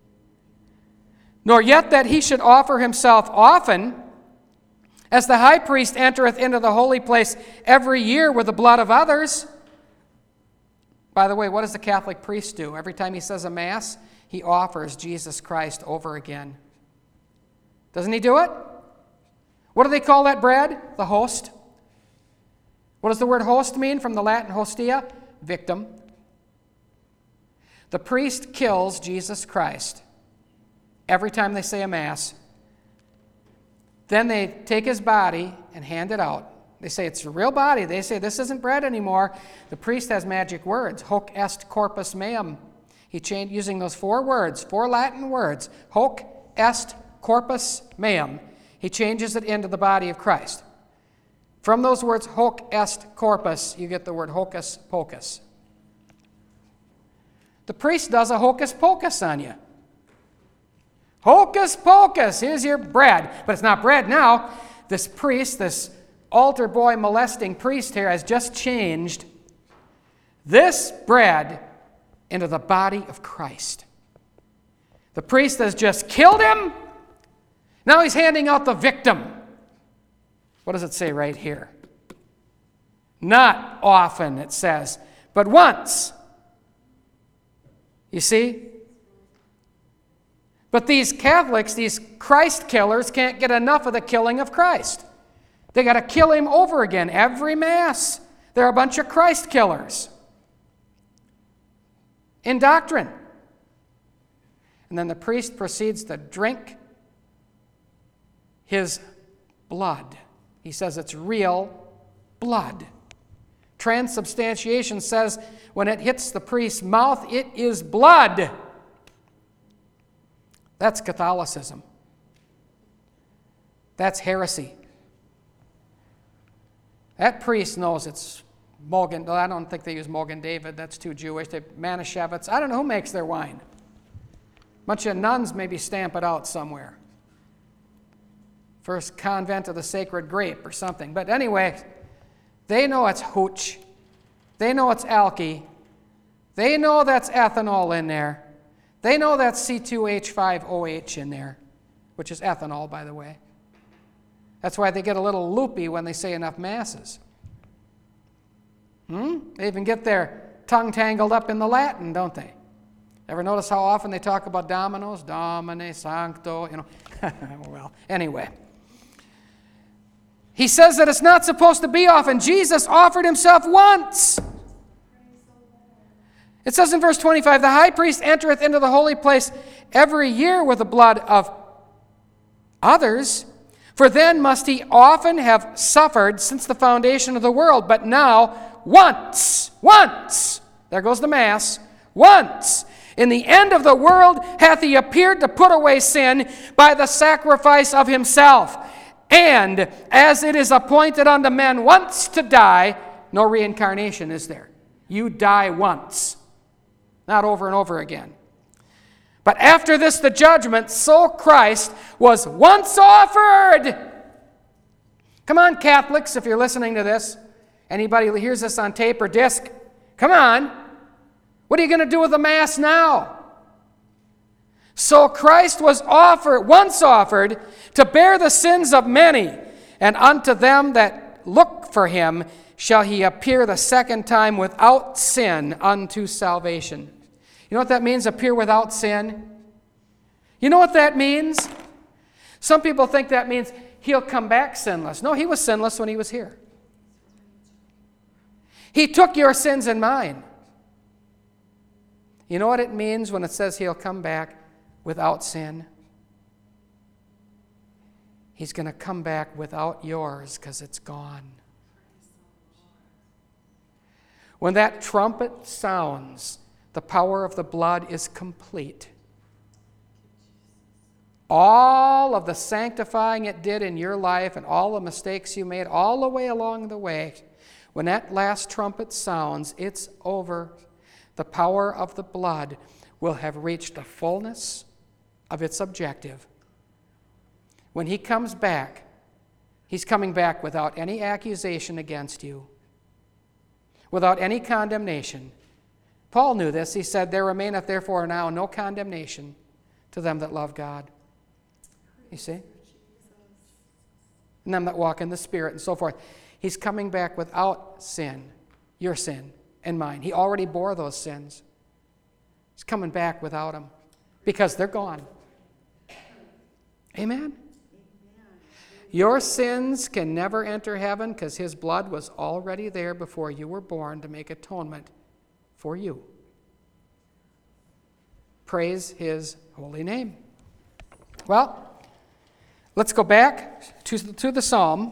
Nor yet that he should offer himself often, as the high priest entereth into the holy place every year with the blood of others. By the way, what does the Catholic priest do? Every time he says a Mass, he offers Jesus Christ over again. Doesn't he do it? What do they call that bread? The host. What does the word host mean from the Latin hostia? Victim. The priest kills Jesus Christ every time they say a Mass. Then they take his body and hand it out. They say it's a real body. They say this isn't bread anymore. The priest has magic words. Hoc est corpus meum. He changed using those four words, four Latin words. Hoc est corpus meum. He changes it into the body of Christ. From those words, hoc est corpus, you get the word hocus pocus. The priest does a hocus pocus on you. Hocus pocus, here's your bread. But it's not bread now. This priest, this altar boy molesting priest here has just changed this bread into the body of Christ. The priest has just killed him. Now he's handing out the victim. What does it say right here? Not often, it says, but once. You see? But these Catholics, these Christ killers, can't get enough of the killing of Christ. They got to kill him over again every Mass. They're a bunch of Christ killers in doctrine. And then the priest proceeds to drink his blood. He says it's real blood. Transubstantiation says when it hits the priest's mouth, it is blood. That's Catholicism. That's heresy. That priest knows it's Mogen. I don't think they use Mogen David. That's too Jewish. They Manischewitz. I don't know who makes their wine. A bunch of nuns maybe stamp it out somewhere. First Convent of the Sacred Grape or something. But anyway, they know it's hooch. They know it's alky. They know that's ethanol in there. They know that's C two H five O H in there, which is ethanol, by the way. That's why they get a little loopy when they say enough masses. Hmm? They even get their tongue tangled up in the Latin, don't they? Ever notice how often they talk about Dominus? Domine, Sancto, you know. Well, anyway. He says that it's not supposed to be often. Jesus offered himself once. It says in verse twenty-five, the high priest entereth into the holy place every year with the blood of others, for then must he often have suffered since the foundation of the world. But now, once, once, there goes the Mass, once, in the end of the world hath he appeared to put away sin by the sacrifice of himself. And as it is appointed unto men once to die, no reincarnation is there. You die once, not over and over again. But after this the judgment, so Christ was once offered. Come on, Catholics, if you're listening to this. Anybody who hears this on tape or disc, come on. What are you going to do with the Mass now? So Christ was offered, once offered, to bear the sins of many, and unto them that look for him shall he appear the second time without sin unto salvation. You know what that means, appear without sin? You know what that means? Some people think that means he'll come back sinless. No, he was sinless when he was here. He took your sins and mine. You know what it means when it says he'll come back without sin? He's going to come back without yours because it's gone. When that trumpet sounds, the power of the blood is complete. All of the sanctifying it did in your life and all the mistakes you made all the way along the way, when that last trumpet sounds, it's over. The power of the blood will have reached the fullness of its objective. When he comes back, he's coming back without any accusation against you, without any condemnation. Paul knew this. He said, there remaineth therefore now no condemnation to them that love God. You see? And them that walk in the Spirit and so forth. He's coming back without sin, your sin and mine. He already bore those sins. He's coming back without them because they're gone. Amen? Your sins can never enter heaven because his blood was already there before you were born to make atonement for you. Praise his holy name. Well, let's go back to, to the psalm.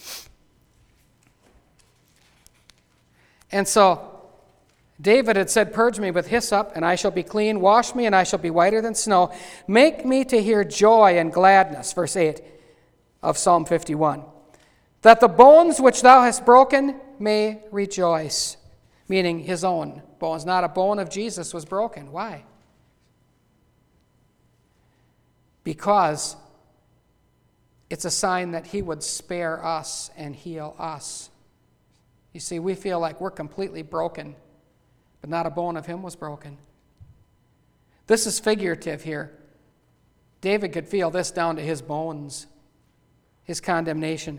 And so, David had said, purge me with hyssop, and I shall be clean. Wash me, and I shall be whiter than snow. Make me to hear joy and gladness, verse eight of Psalm fifty-one. That the bones which thou hast broken may rejoice. Meaning his own bones. Not a bone of Jesus was broken. Why? Because it's a sign that he would spare us and heal us. You see, we feel like we're completely broken, but not a bone of him was broken. This is figurative here. David could feel this down to his bones, his condemnation.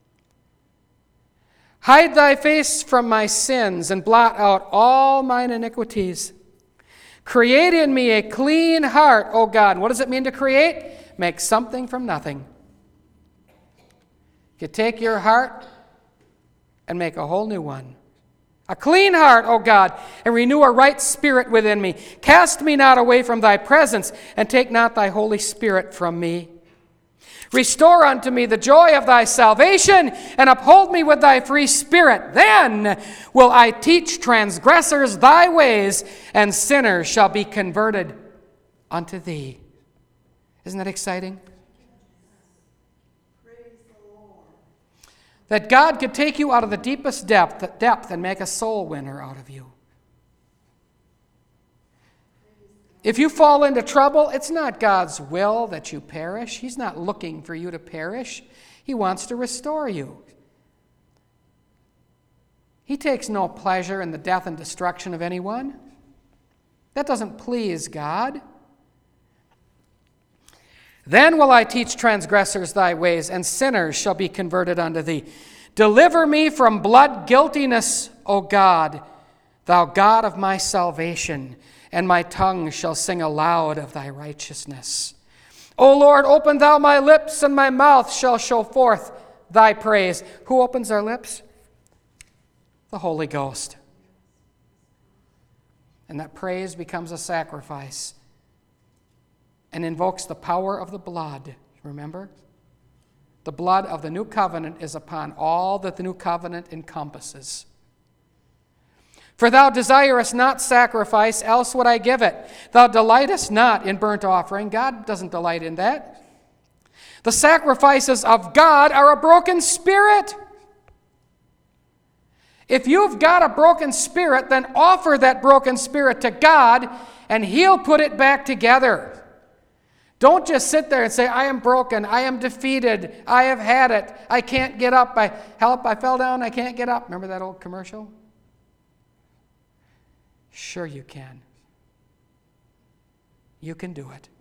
Hide thy face from my sins and blot out all mine iniquities. Create in me a clean heart, O God. What does it mean to create? Make something from nothing. You take your heart and make a whole new one. A clean heart, O God, and renew a right spirit within me. Cast me not away from thy presence, and take not thy Holy Spirit from me. Restore unto me the joy of thy salvation, and uphold me with thy free spirit. Then will I teach transgressors thy ways, and sinners shall be converted unto thee. Isn't that exciting? That God could take you out of the deepest depth, depth and make a soul winner out of you. If you fall into trouble, it's not God's will that you perish. He's not looking for you to perish. He wants to restore you. He takes no pleasure in the death and destruction of anyone. That doesn't please God. Then will I teach transgressors thy ways, and sinners shall be converted unto thee. Deliver me from blood guiltiness, O God, thou God of my salvation, and my tongue shall sing aloud of thy righteousness. O Lord, open thou my lips, and my mouth shall show forth thy praise. Who opens our lips? The Holy Ghost. And that praise becomes a sacrifice and invokes the power of the blood. Remember? The blood of the new covenant is upon all that the new covenant encompasses. For thou desirest not sacrifice, else would I give it. Thou delightest not in burnt offering. God doesn't delight in that. The sacrifices of God are a broken spirit. If you've got a broken spirit, then offer that broken spirit to God, and He'll put it back together. Don't just sit there and say, I am broken, I am defeated, I have had it, I can't get up, I help, I fell down, I can't get up. Remember that old commercial? Sure you can. You can do it.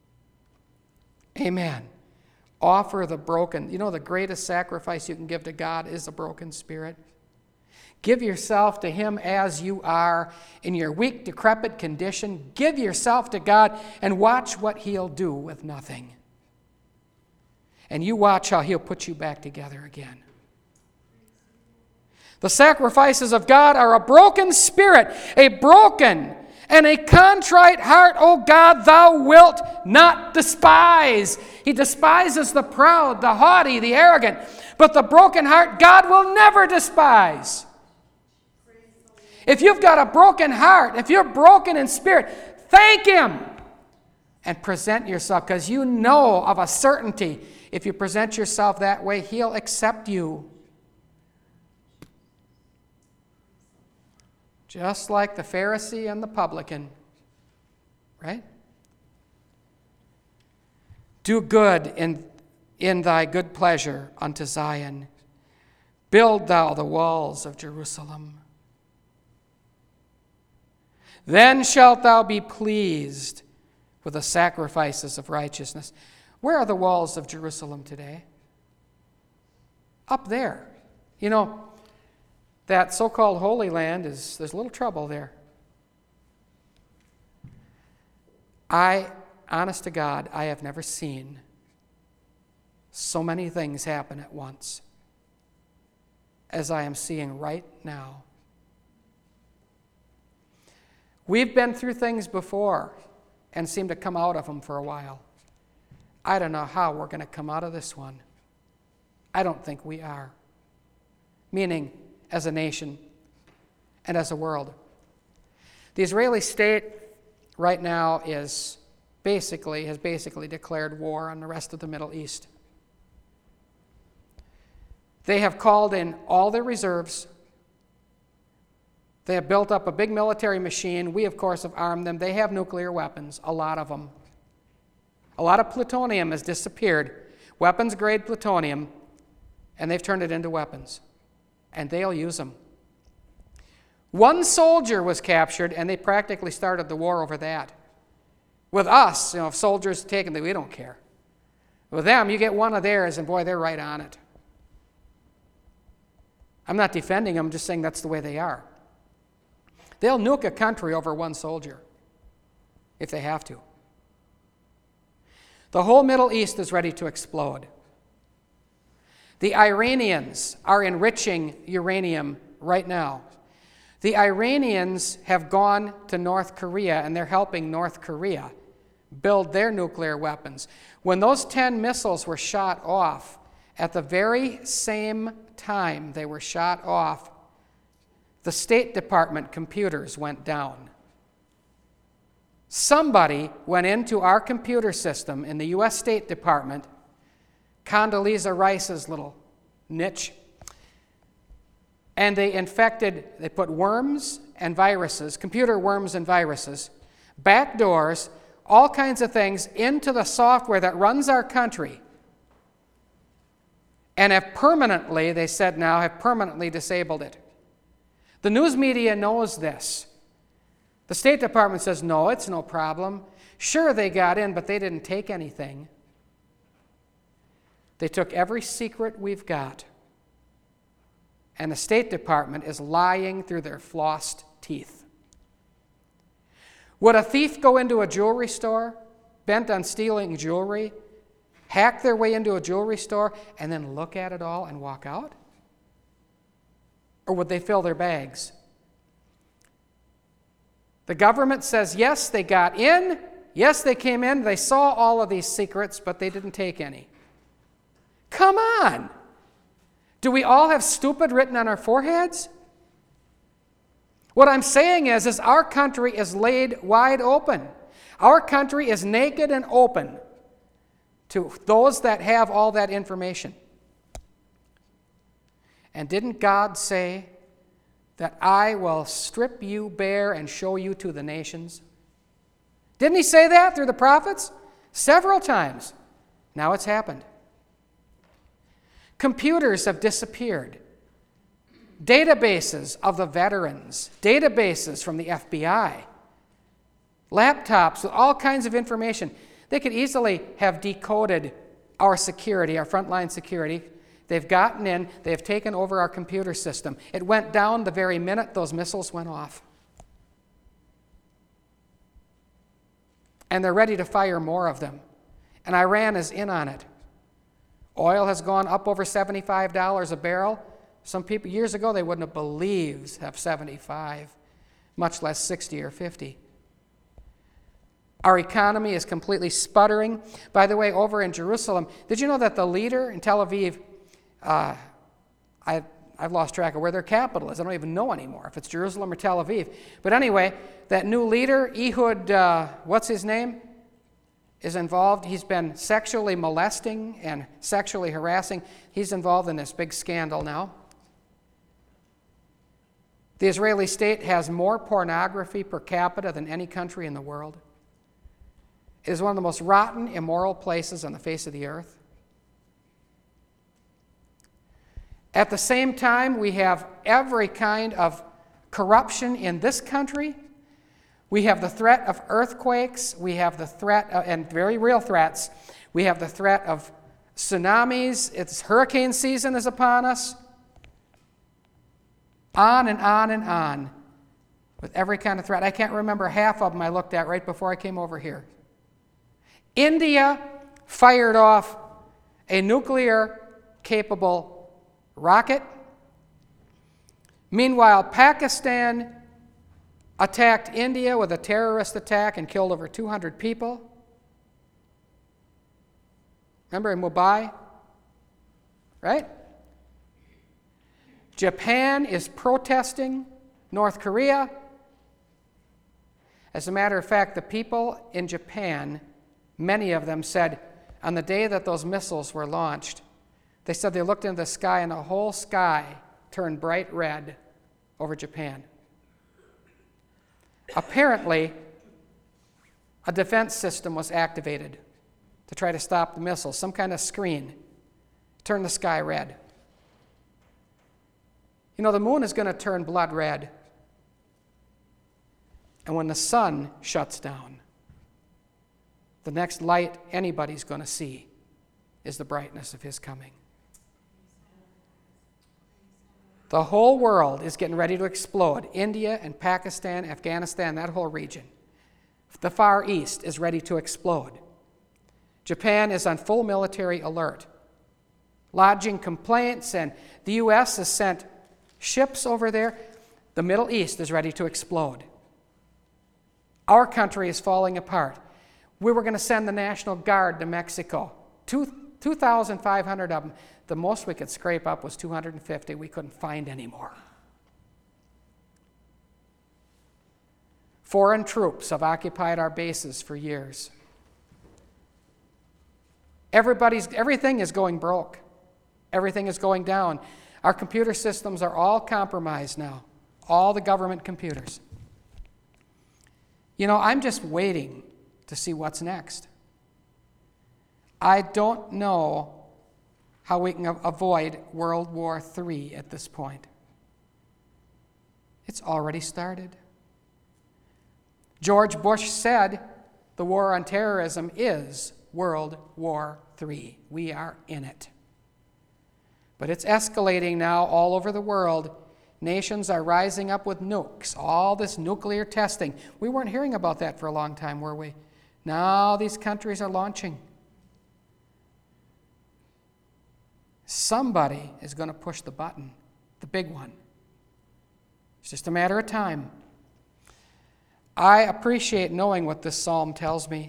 Amen. Offer the broken. You know, the greatest sacrifice you can give to God is a broken spirit. Give yourself to Him as you are in your weak, decrepit condition. Give yourself to God and watch what He'll do with nothing. And you watch how He'll put you back together again. The sacrifices of God are a broken spirit, a broken and a contrite heart, O God, thou wilt not despise. He despises the proud, the haughty, the arrogant, but the broken heart God will never despise. If you've got a broken heart, if you're broken in spirit, thank Him and present yourself, because you know of a certainty, if you present yourself that way, He'll accept you. Just like the Pharisee and the publican, right? Do good in, in thy good pleasure unto Zion. Build thou the walls of Jerusalem. Then shalt thou be pleased with the sacrifices of righteousness. Where are the walls of Jerusalem today? Up there. You know, that so-called Holy Land, is there's a little trouble there. I, honest to God, I have never seen so many things happen at once as I am seeing right now. We've been through things before and seem to come out of them for a while. I don't know how we're going to come out of this one. I don't think we are. Meaning, as a nation and as a world. The Israeli state right now is basically, has basically declared war on the rest of the Middle East. They have called in all their reserves. They have built up a big military machine. We, of course, have armed them. They have nuclear weapons, a lot of them. A lot of plutonium has disappeared, weapons-grade plutonium, and they've turned it into weapons. And they'll use them. One soldier was captured, and they practically started the war over that. With us, you know, if soldiers taken, we don't care. With them, you get one of theirs, and boy, they're right on it. I'm not defending them, I'm just saying that's the way they are. They'll nuke a country over one soldier, if they have to. The whole Middle East is ready to explode. The Iranians are enriching uranium right now. The Iranians have gone to North Korea, and they're helping North Korea build their nuclear weapons. When those ten missiles were shot off, at the very same time they were shot off, the State Department computers went down. Somebody went into our computer system in the U S State Department, Condoleezza Rice's little niche, and they infected, they put worms and viruses, computer worms and viruses, backdoors, all kinds of things into the software that runs our country, and have permanently, they said now, have permanently disabled it. The news media knows this. The State Department says, no, it's no problem. Sure, they got in, but they didn't take anything. They took every secret we've got. And the State Department is lying through their flossed teeth. Would a thief go into a jewelry store, bent on stealing jewelry, hack their way into a jewelry store, and then look at it all and walk out? Or would they fill their bags? The government says, yes, they got in. Yes, they came in. They saw all of these secrets, but they didn't take any. Come on. Do we all have stupid written on our foreheads? What I'm saying is, is our country is laid wide open. Our country is naked and open to those that have all that information. And didn't God say that I will strip you bare and show you to the nations? Didn't he say that through the prophets? Several times. Now it's happened. Computers have disappeared. Databases of the veterans, databases from the F B I, laptops with all kinds of information. They could easily have decoded our security, our frontline security. They've gotten in, they've taken over our computer system. It went down the very minute those missiles went off. And they're ready to fire more of them. And Iran is in on it. Oil has gone up over seventy-five dollars a barrel. Some people, years ago, they wouldn't have believed have seventy-five, much less sixty or fifty. Our economy is completely sputtering. By the way, over in Jerusalem, did you know that the leader in Tel Aviv, uh, I, I've lost track of where their capital is. I don't even know anymore if it's Jerusalem or Tel Aviv. But anyway, that new leader, Ehud, uh, what's his name, is involved. He's been sexually molesting and sexually harassing. He's involved in this big scandal now. The Israeli state has more pornography per capita than any country in the world. It is one of the most rotten, immoral places on the face of the earth. At the same time, we have every kind of corruption in this country. We have the threat of earthquakes. We have the threat, of, and very real threats, we have the threat of tsunamis. It's hurricane season is upon us. On and on and on with every kind of threat. I can't remember half of them I looked at right before I came over here. India fired off a nuclear-capable rocket. Meanwhile, Pakistan attacked India with a terrorist attack and killed over two hundred people. Remember in Mumbai? Right? Japan is protesting North Korea. As a matter of fact, the people in Japan, many of them said, on the day that those missiles were launched, they said they looked into the sky and the whole sky turned bright red over Japan. Apparently, a defense system was activated to try to stop the missiles. Some kind of screen turned the sky red. You know, the moon is going to turn blood red. And when the sun shuts down, the next light anybody's going to see is the brightness of his coming. The whole world is getting ready to explode. India and Pakistan, Afghanistan, that whole region. The Far East is ready to explode. Japan is on full military alert, lodging complaints, and the U S has sent ships over there. The Middle East is ready to explode. Our country is falling apart. We were going to send the National Guard to Mexico. Two, two thousand five hundred of them. The most we could scrape up was two hundred fifty. We couldn't find any more. Foreign troops have occupied our bases for years. Everybody's, everything is going broke. Everything is going down. Our computer systems are all compromised now, all the government computers. You know, I'm just waiting to see what's next. I don't know how we can avoid World War Three at this point. It's already started. George Bush said the war on terrorism is World War Three. We are in it. But it's escalating now all over the world. Nations are rising up with nukes, all this nuclear testing. We weren't hearing about that for a long time, were we? Now these countries are launching. Somebody is going to push the button, the big one. It's just a matter of time. I appreciate knowing what this psalm tells me.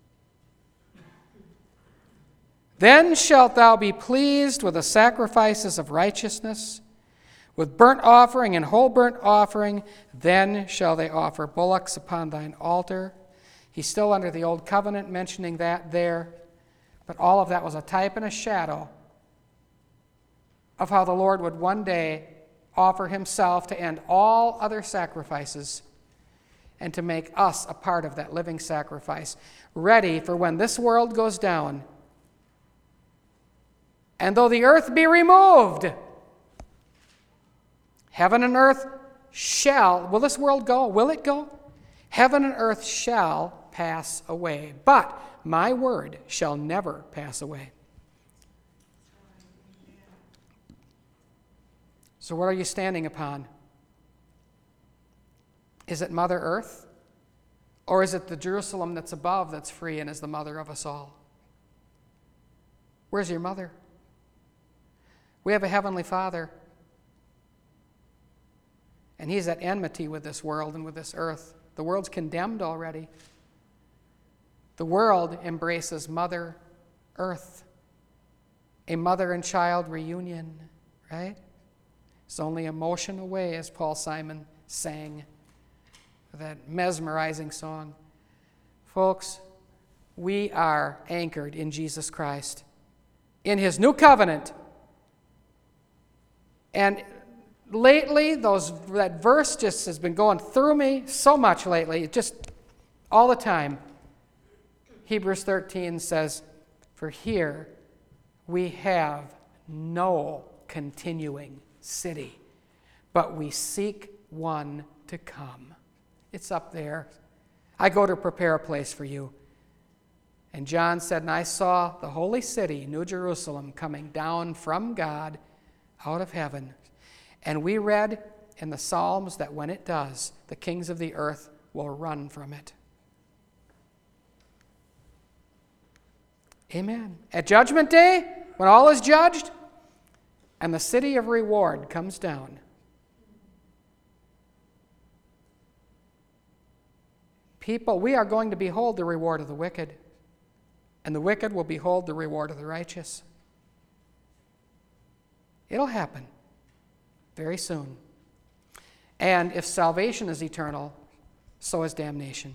Then shalt thou be pleased with the sacrifices of righteousness, with burnt offering and whole burnt offering. Then shall they offer bullocks upon thine altar. He's still under the old covenant, mentioning that there. But all of that was a type and a shadow of how the Lord would one day offer himself to end all other sacrifices and to make us a part of that living sacrifice, ready for when this world goes down. And though the earth be removed, heaven and earth shall, will this world go? Will it go? Heaven and earth shall pass away, but my word shall never pass away. So what are you standing upon? Is it Mother Earth? Or is it the Jerusalem that's above that's free and is the mother of us all? Where's your mother? We have a heavenly Father. And he's at enmity with this world and with this earth. The world's condemned already. The world embraces Mother Earth. A mother and child reunion, right? It's only a motion away, as Paul Simon sang that mesmerizing song. Folks, we are anchored in Jesus Christ, in his new covenant. And lately, those that verse just has been going through me so much lately, just all the time. Hebrews thirteen says, "For here we have no continuing city, but we seek one to come." It's up there. I go to prepare a place for you. And John said, "And I saw the holy city, New Jerusalem, coming down from God out of heaven." And we read in the Psalms that when it does, the kings of the earth will run from it. Amen. At Judgment Day, when all is judged, and the city of reward comes down, people, we are going to behold the reward of the wicked, and the wicked will behold the reward of the righteous. It'll happen very soon. And if salvation is eternal, so is damnation.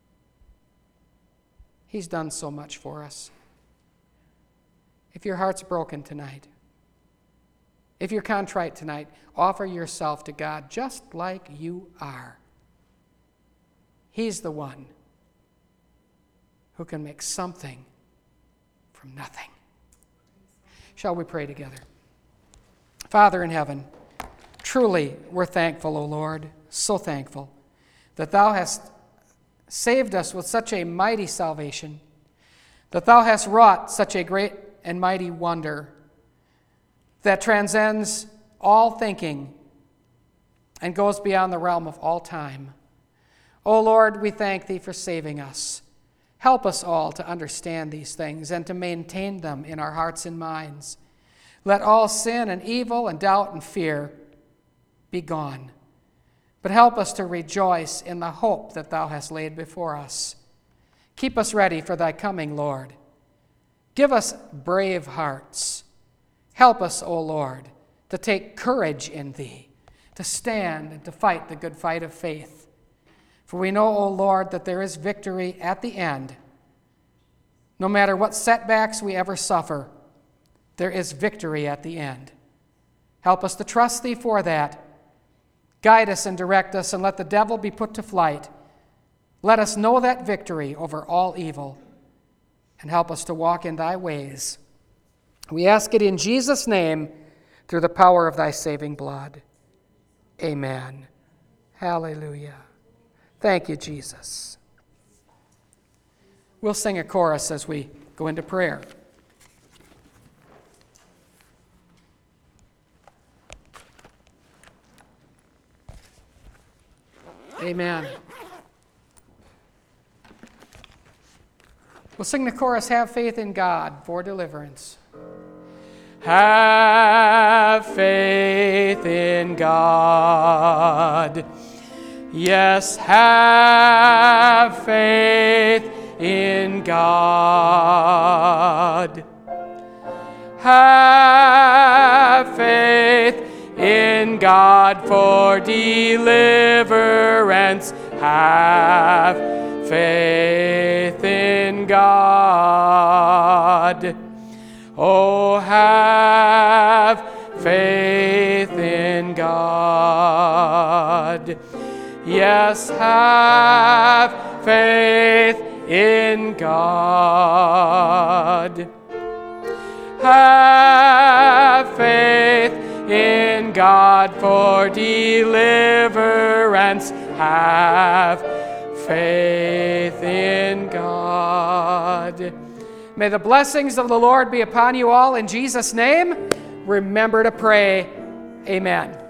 He's done so much for us. If your heart's broken tonight, if you're contrite tonight, offer yourself to God just like you are. He's the one who can make something from nothing. Shall we pray together? Father in heaven, truly we're thankful, O Lord, so thankful that thou hast saved us with such a mighty salvation, that thou hast wrought such a great and mighty wonder that transcends all thinking and goes beyond the realm of all time. O Lord, we thank thee for saving us. Help us all to understand these things and to maintain them in our hearts and minds. Let all sin and evil and doubt and fear be gone. But help us to rejoice in the hope that thou hast laid before us. Keep us ready for thy coming, Lord. Give us brave hearts. Help us, O Lord, to take courage in thee, to stand and to fight the good fight of faith. For we know, O Lord, that there is victory at the end. No matter what setbacks we ever suffer, there is victory at the end. Help us to trust thee for that. Guide us and direct us, and let the devil be put to flight. Let us know that victory over all evil, and help us to walk in thy ways. We ask it in Jesus' name, through the power of thy saving blood. Amen. Hallelujah. Thank you, Jesus. We'll sing a chorus as we go into prayer. Amen. We'll sing the chorus, Have Faith in God for Deliverance. Have faith in God. Yes, have faith in God. Have faith in God for deliverance. Have faith in God. Oh, have faith in God. Yes, have faith in God. Have faith in God for deliverance. Have faith in God. May the blessings of the Lord be upon you all in Jesus' name. Remember to pray. Amen.